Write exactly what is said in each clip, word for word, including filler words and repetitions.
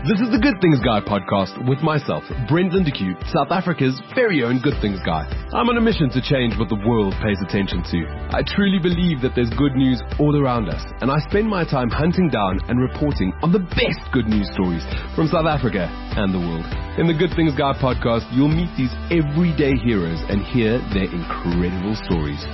This is the Good Things Guy podcast with myself, Brent Lindeque, South Africa's very own Good Things Guy. I'm on a mission to change what the world pays attention to. I truly believe that there's good news all around us, and I spend my time hunting down and reporting on the best good news stories from South Africa and the world. In the Good Things Guy podcast, you'll meet these everyday heroes and hear their incredible stories.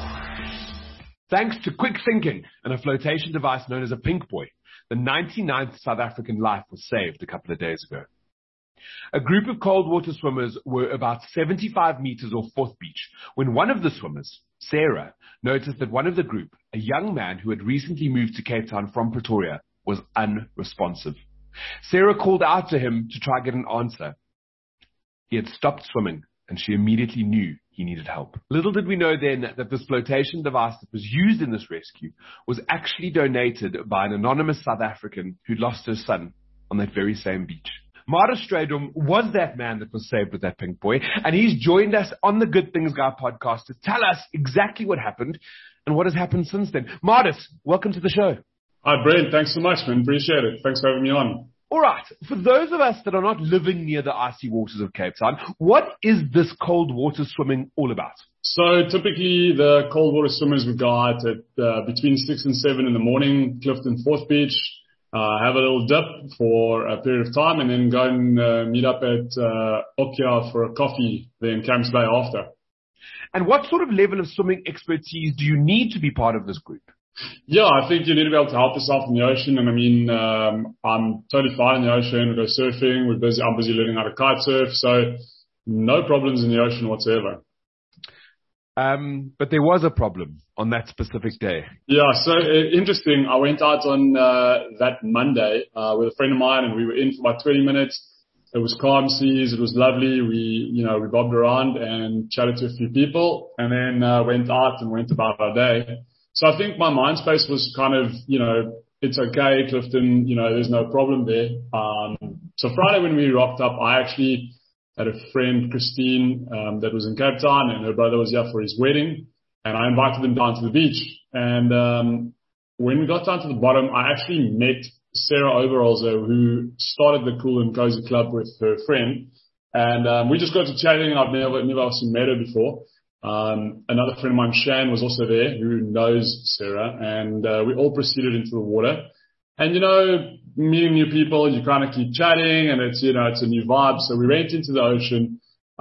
Thanks to quick thinking and a flotation device known as a pink boy, the ninety-ninth South African life was saved a couple of days ago. A group of cold water swimmers were about seventy-five meters off Fourth Beach when one of the swimmers, Sarah, noticed that one of the group, a young man who had recently moved to Cape Town from Pretoria, was unresponsive. Sarah called out to him to try to get an answer. He had stopped swimming, and she immediately knew he needed help. Little did we know then that this flotation device that was used in this rescue was actually donated by an anonymous South African who lost her son on that very same beach. Marta Strydom was that man that was saved with that pink boy, and he's joined us on the Good Things Guy podcast to tell us exactly what happened and what has happened since then. Marta, welcome to the show. Hi, Brent. Thanks so much, man. Appreciate it. Thanks for having me on. All right. For those of us that are not living near the icy waters of Cape Town, what is this cold water swimming all about? So typically the cold water swimmers would go out at uh, between six and seven in the morning, Clifton Fourth Beach, uh, have a little dip for a period of time, and then go and uh, meet up at uh, Okia for a coffee there in Camps Bay after. And what sort of level of swimming expertise do you need to be part of this group? Yeah, I think you need to be able to help yourself in the ocean. And I mean, um, I'm totally fine in the ocean. We go surfing. We're busy. I'm busy learning how to kite surf. So no problems in the ocean whatsoever. Um, but there was a problem on that specific day. Yeah, so uh, interesting. I went out on uh, that Monday uh, with a friend of mine, and we were in for about twenty minutes. It was calm seas. It was lovely. We, you know, we bobbed around and chatted to a few people, and then uh, went out and went about our day. So I think my mind space was kind of, you know, it's okay, Clifton, you know, there's no problem there. Um, so Friday when we rocked up, I actually had a friend, Christine, um, that was in Cape Town, and her brother was here for his wedding, and I invited them down to the beach. And um, when we got down to the bottom, I actually met Sarah Overholzer, who started the Cool and Cozy Club with her friend. And um, we just got to chatting, and I've never, never actually met her before. Um, another friend of mine, Shan, was also there, who knows Sarah, and uh, we all proceeded into the water. And, you know, meeting new people, you kind of keep chatting, and it's, you know, it's a new vibe. So we went into the ocean,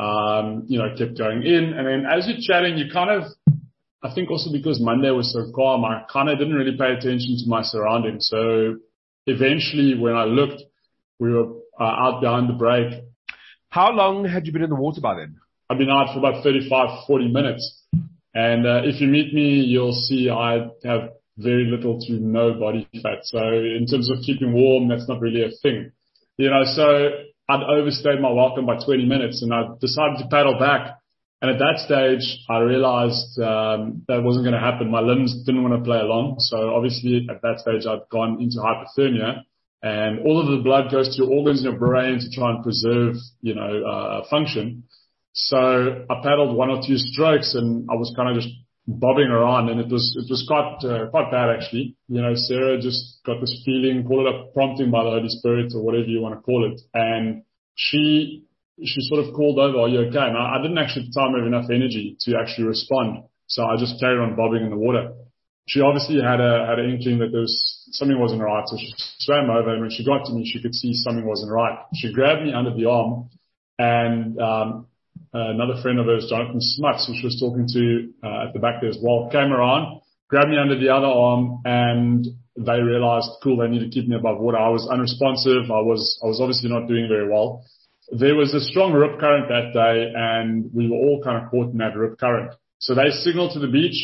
um, you know, kept going in. And then as you're chatting, you kind of, I think also because Monday was so calm, I kind of didn't really pay attention to my surroundings. So eventually when I looked, we were uh, out behind the break. How long had you been in the water by then? I've been out for about thirty-five, forty minutes. And uh, if you meet me, you'll see I have very little to no body fat. So in terms of keeping warm, that's not really a thing. You know, so I'd overstayed my welcome by twenty minutes, and I decided to paddle back. And at that stage, I realized um, that wasn't going to happen. My limbs didn't want to play along. So obviously at that stage, I'd gone into hypothermia. And all of the blood goes to your organs in your brain to try and preserve, you know, uh, function. So I paddled one or two strokes, and I was kind of just bobbing around, and it was it was quite uh, quite bad actually. You know, Sarah just got this feeling, call it a prompting by the Holy Spirit or whatever you want to call it, and she she sort of called over, "Are you okay?" And I, I didn't actually at the time have enough energy to actually respond, so I just carried on bobbing in the water. She obviously had a had an inkling that there was something wasn't right, so she swam over, and when she got to me, she could see something wasn't right. She grabbed me under the arm, and um, Uh, another friend of hers, Jonathan Smuts, who she was talking to uh, at the back there as well, came around, grabbed me under the other arm, and they realized, cool, they need to keep me above water. I was unresponsive. I was, I was obviously not doing very well. There was a strong rip current that day, and we were all kind of caught in that rip current. So they signaled to the beach.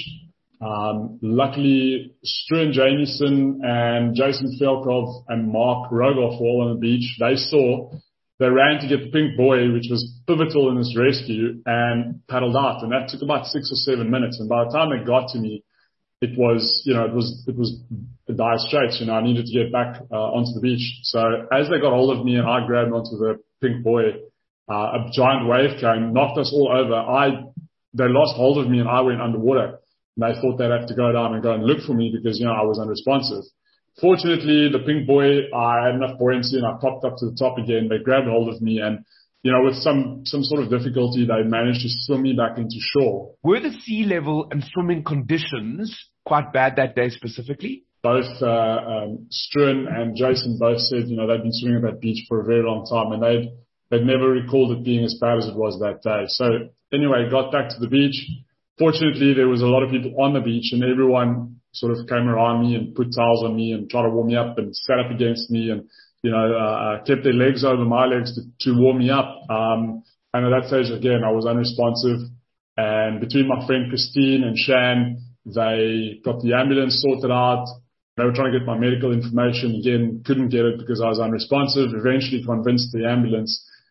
Um, luckily, Struan Jamieson and Jason Velkov and Mark Rogoff were all on the beach. They saw. They ran to get the pink boy, which was pivotal in this rescue, and paddled out. And that took about six or seven minutes. And by the time it got to me, it was, you know, it was, it was the dire straits. You know, I needed to get back uh, onto the beach. So as they got hold of me and I grabbed onto the pink boy, uh, a giant wave came, knocked us all over. I, they lost hold of me and I went underwater. And they thought they'd have to go down and go and look for me because, you know, I was unresponsive. fortunately, the pink buoy, I had enough buoyancy and I popped up to the top again. They grabbed hold of me and, you know, with some, some sort of difficulty, they managed to swim me back into shore. Were the sea level and swimming conditions quite bad that day specifically? Both uh, um, Struan and Jason both said, you know, they'd been swimming at that beach for a very long time and they'd, they'd never recalled it being as bad as it was that day. So anyway, got back to the beach. Fortunately, there was a lot of people on the beach and everyone sort of came around me and put towels on me and tried to warm me up and sat up against me and, you know, uh, kept their legs over my legs to, to warm me up. Um, and at that stage, again, I was unresponsive. And between my friend Christine and Shan, they got the ambulance sorted out. They were trying to get my medical information. Again, couldn't get it because I was unresponsive. Eventually convinced the ambulance,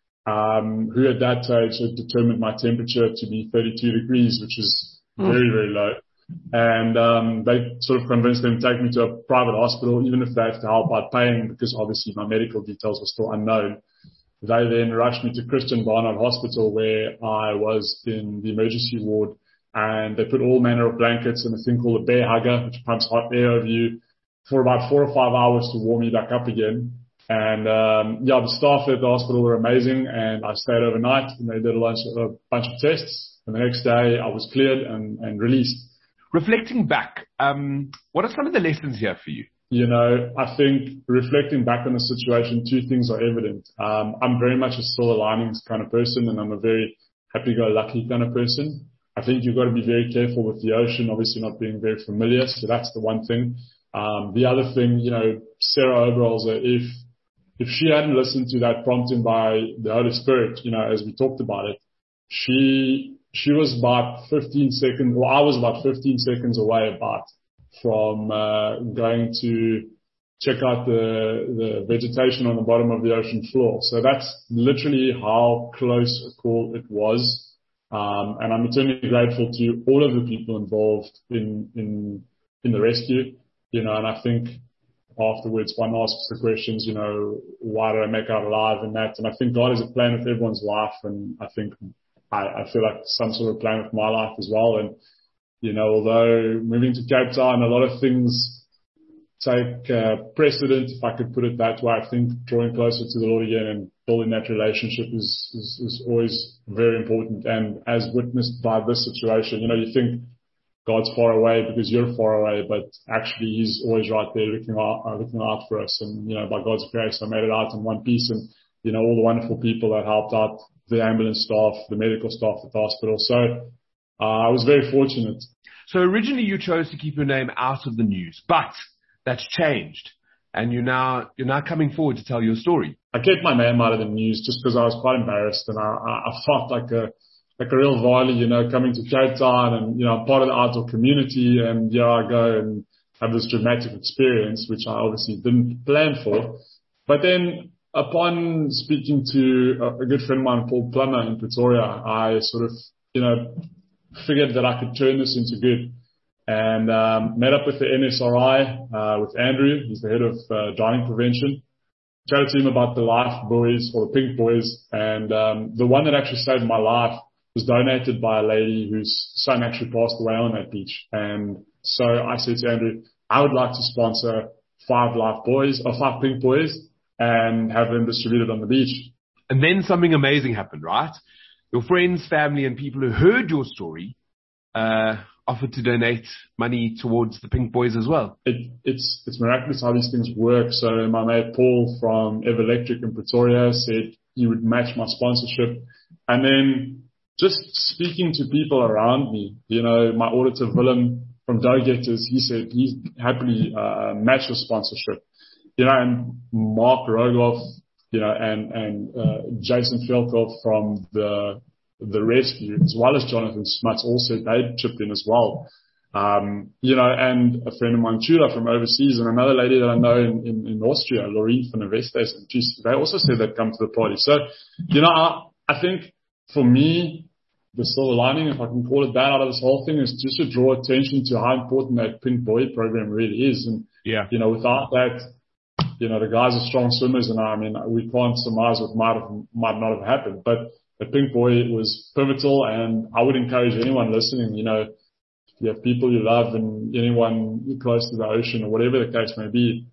um, who at that stage had determined my temperature to be thirty-two degrees, which is mm. very, very low. And um, they sort of convinced them to take me to a private hospital, even if they have to help out paying, because obviously my medical details were still unknown. They then rushed me to Christian Barnard Hospital, where I was in the emergency ward, and they put all manner of blankets and a thing called a bear hugger, which pumps hot air over you, for about four or five hours to warm me back up again. And um, yeah, the staff at the hospital were amazing, and I stayed overnight, and they did a bunch of, a bunch of tests. And the next day, I was cleared and, and released. Reflecting back, um, what are some of the lessons here for you? You know, I think reflecting back on the situation, two things are evident. Um, I'm very much a silver linings kind of person, and I'm a very happy-go-lucky kind of person. I think you've got to be very careful with the ocean, obviously not being very familiar. So that's the one thing. Um, the other thing, you know, Sarah Oberholzer, if, if she hadn't listened to that prompting by the Holy Spirit, you know, as we talked about it, she, she was about fifteen seconds, or I was about fifteen seconds away about from, uh, going to check out the, the vegetation on the bottom of the ocean floor. So that's literally how close a call it was. Um, and I'm eternally grateful to all of the people involved in, in, in the rescue. You know, and I think afterwards one asks the questions, you know, why did I make out alive and that? And I think God has a plan with everyone's life. And I think I, I feel like some sort of plan with my life as well. And, you know, although moving to Cape Town, a lot of things take uh, precedent, if I could put it that way. I think drawing closer to the Lord again and building that relationship is, is, is always very important. And as witnessed by this situation, you know, you think God's far away because you're far away, but actually He's always right there looking out, uh, looking out for us. And, you know, by God's grace, I made it out in one piece, and, you know, all the wonderful people that helped out, the ambulance staff, the medical staff at the hospital. So, uh, I was very fortunate. So originally you chose to keep your name out of the news, but that's changed. And you're now, you're now coming forward to tell your story. I kept my name out of the news just because I was quite embarrassed, and I, I, I felt like a, like a real Wally, you know, coming to Cape Town, and, you know, I'm part of the outdoor community, and here I go and have this dramatic experience, which I obviously didn't plan for. But then upon speaking to a, a good friend of mine, Paul Plummer in Pretoria, I sort of, you know, figured that I could turn this into good, and um, met up with the N S R I, uh, with Andrew. He's the head of uh, drowning prevention. Chatted to him about the life buoys, or the pink buoys, and um, the one that actually saved my life was donated by a lady whose son actually passed away on that beach. And so I said to Andrew, I would like to sponsor five life buoys, or five pink buoys, and have them distributed on the beach. And then something amazing happened, right? Your friends, family, and people who heard your story uh, offered to donate money towards the pink buoys as well. It, it's it's miraculous how these things work. So my mate Paul from Everelectric in Pretoria said he would match my sponsorship. And then just speaking to people around me, you know, my auditor Willem from Dough Getters, he said he's happily uh, matched the sponsorship. You know, and Mark Rogoff, you know, and, and uh, Jason Velkoff from the the rescue, as well as Jonathan Smuts, also they chipped in as well. Um, you know, and a friend of mine, Chula, from overseas, and another lady that I know in, in, in Austria, Loreen van der Vestes, and they also said they'd come to the party. So, you know, I, I think for me, the silver lining, if I can call it that, out of this whole thing is just to draw attention to how important that Pink Buoy program really is. And, yeah, you know, without that, you know, the guys are strong swimmers, and I mean, we can't surmise what might have, might not have happened, but the Pink Buoy was pivotal. And I would encourage anyone listening, you know, if you have people you love and anyone close to the ocean or whatever the case may be,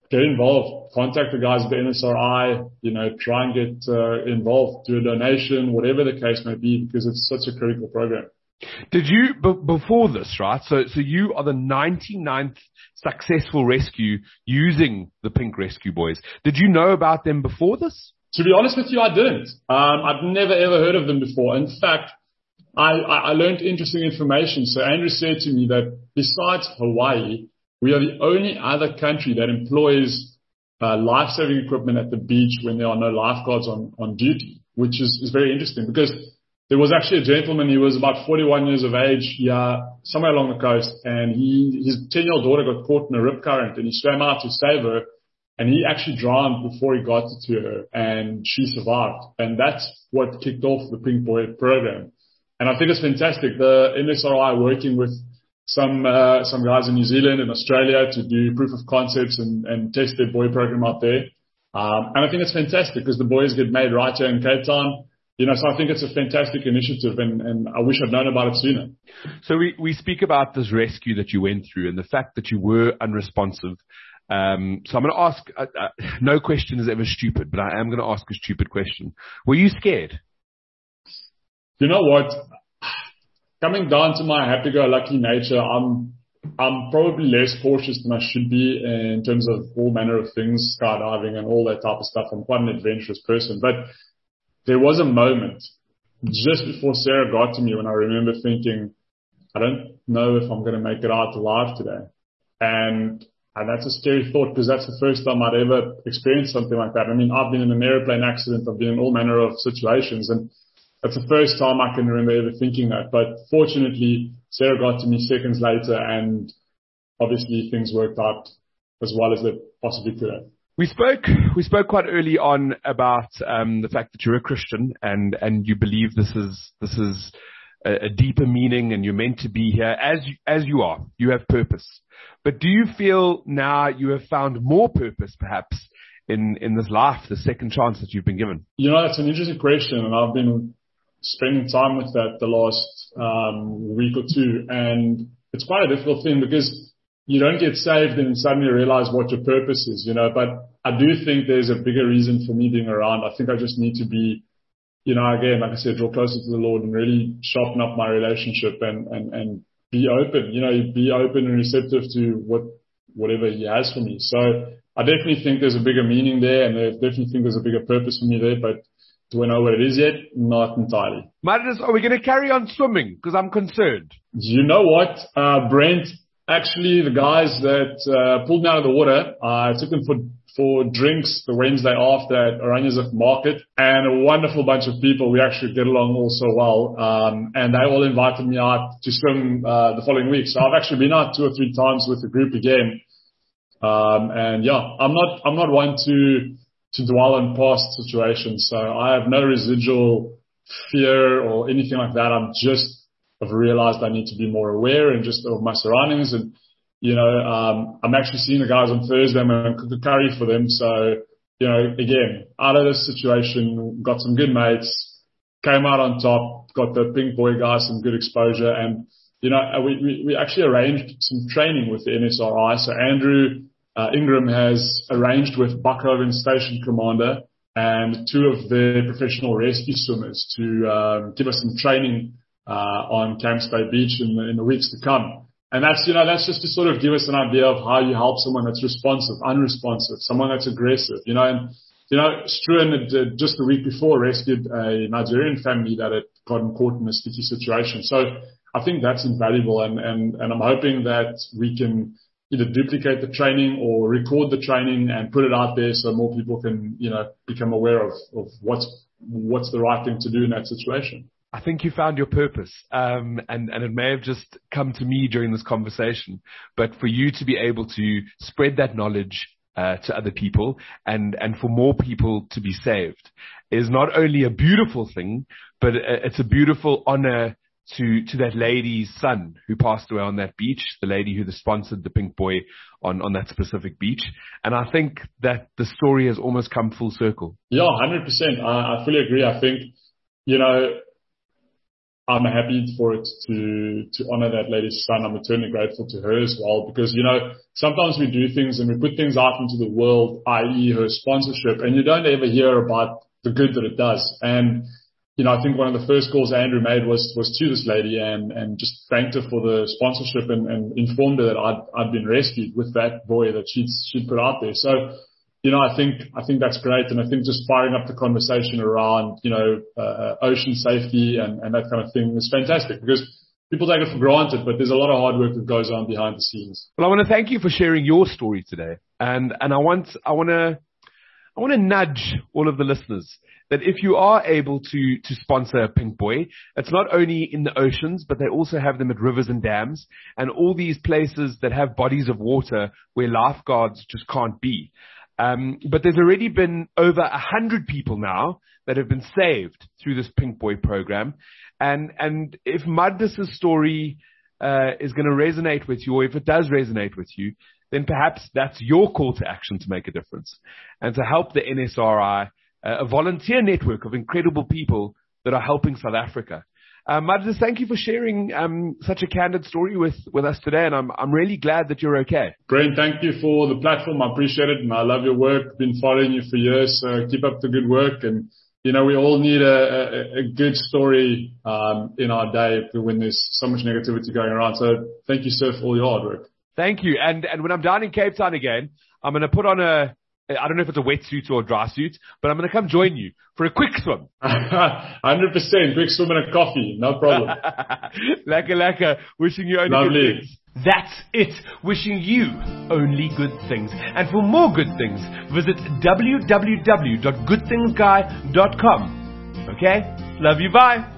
get involved. Contact the guys at the N S R I, you know, try and get uh, involved, do a donation, whatever the case may be, because it's such a critical program. Did you, b- before this, right, so so you are the ninety-ninth successful rescue using the Pink Rescue Boys. Did you know about them before this? To be honest with you, I didn't. Um, I've never ever heard of them before. In fact, I, I, I learned interesting information. So Andrew said to me that besides Hawaii, we are the only other country that employs uh, life-saving equipment at the beach when there are no lifeguards on, on duty, which is, is very interesting because there was actually a gentleman, he was about forty-one years of age, yeah, somewhere along the coast, and he, his ten-year-old daughter got caught in a rip current, and he swam out to save her, and he actually drowned before he got to her, and she survived. And that's what kicked off the Pink Boy program. And I think it's fantastic. The N S R I working with some uh, some guys in New Zealand and Australia to do proof of concepts and, and test their buoy program out there. Um, and I think it's fantastic because the buoys get made right here in Cape Town. You know, so I think it's a fantastic initiative, and, and I wish I'd known about it sooner. So we, we speak about this rescue that you went through and the fact that you were unresponsive. Um, so I'm going to ask, uh, uh, no question is ever stupid, but I am going to ask a stupid question. Were you scared? You know what? Coming down to my happy-go-lucky nature, I'm I'm probably less cautious than I should be in terms of all manner of things, skydiving and all that type of stuff. I'm quite an adventurous person, but there was a moment just before Sarah got to me when I remember thinking, I don't know if I'm going to make it out alive today. And, and that's a scary thought because that's the first time I'd ever experienced something like that. I mean, I've been in an airplane accident. I've been in all manner of situations, and that's the first time I can remember ever thinking that. But fortunately, Sarah got to me seconds later, and obviously things worked out as well as they possibly could have. We spoke, we spoke quite early on about um, the fact that you're a Christian and, and you believe this is this is a, a deeper meaning and you're meant to be here as you, as you are. You have purpose. But do you feel now you have found more purpose, perhaps, in, in this life, the second chance that you've been given? You know, that's an interesting question, and I've been spending time with that the last um, week or two, and it's quite a difficult thing because you don't get saved and suddenly realize what your purpose is, you know, but I do think there's a bigger reason for me being around. I think I just need to be, you know, again, like I said, draw closer to the Lord and really sharpen up my relationship and, and, and be open, you know, be open and receptive to what, whatever He has for me. So I definitely think there's a bigger meaning there, and I definitely think there's a bigger purpose for me there, but do I know what it is yet? Not entirely. Marius, are we going to carry on swimming? Because I'm concerned. You know what, uh, Brent? Actually, the guys that uh, pulled me out of the water, I took them for for drinks the Wednesday after at Oranjezig Market, and a wonderful bunch of people. We actually get along all so well, um, and they all invited me out to swim uh, the following week. So I've actually been out two or three times with the group again, um, and yeah, I'm not I'm not one to to dwell on past situations. So I have no residual fear or anything like that. I'm just I've realized I need to be more aware and just of my surroundings. And, you know, um, I'm actually seeing the guys on Thursday. I'm going to cook a curry for them. So, you know, again, out of this situation, got some good mates, came out on top, got the Pink Boy guys some good exposure. And, you know, we, we, we actually arranged some training with the N S R I. So Andrew uh, Ingram has arranged with Buckhoven Station Commander and two of their professional rescue swimmers to um, give us some training Uh, on Camps Bay Beach in the, in the weeks to come. And that's, you know, that's just to sort of give us an idea of how you help someone that's responsive, unresponsive, someone that's aggressive, you know, and, you know, Struan had uh, just the week before rescued a Nigerian family that had gotten caught in a sticky situation. So I think that's invaluable, and, and, and I'm hoping that we can either duplicate the training or record the training and put it out there so more people can, you know, become aware of, of what's, what's the right thing to do in that situation. I think you found your purpose, um, and, and it may have just come to me during this conversation, but for you to be able to spread that knowledge uh, to other people and, and for more people to be saved is not only a beautiful thing, but it's a beautiful honor to, to that lady's son who passed away on that beach, the lady who sponsored the Pink Boy on, on that specific beach. And I think that the story has almost come full circle. Yeah, one hundred percent. I, I fully agree. I think, you know, I'm happy for it to, to honor that lady's son. I'm eternally grateful to her as well, because, you know, sometimes we do things and we put things out into the world, that is her sponsorship, and you don't ever hear about the good that it does. And, you know, I think one of the first calls Andrew made was, was to this lady and, and just thanked her for the sponsorship and, and informed her that I'd, I'd been rescued with that boy that she'd, she'd put out there. So, you know, I think, I think that's great. And I think just firing up the conversation around, you know, uh, ocean safety and, and that kind of thing is fantastic, because people take it for granted, but there's a lot of hard work that goes on behind the scenes. Well, I want to thank you for sharing your story today. And, and I want, I want to, I want to nudge all of the listeners that if you are able to, to sponsor a pink buoy, it's not only in the oceans, but they also have them at rivers and dams and all these places that have bodies of water where lifeguards just can't be. Um, but there's already been over a hundred people now that have been saved through this Pink Buoy program. And, and if Madness's story, uh, is going to resonate with you, or if it does resonate with you, then perhaps that's your call to action to make a difference and to help the N S R I, uh, a volunteer network of incredible people that are helping South Africa. Um, Madness, thank you for sharing um, such a candid story with, with us today, and I'm I'm really glad that you're okay. Brent, thank you for the platform. I appreciate it, and I love your work. Been following you for years, so keep up the good work. And you know, we all need a, a, a good story um, in our day when there's so much negativity going around. So thank you, sir, for all your hard work. Thank you. And and when I'm down in Cape Town again, I'm going to put on a, I don't know if it's a wetsuit or a dry suit, but I'm going to come join you for a quick swim. one hundred percent. Quick swim and a coffee. No problem. Lekker, lekker. Wishing you only Lovely. good things. That's it. Wishing you only good things. And for more good things, visit w w w dot good things guy dot com. Okay? Love you. Bye.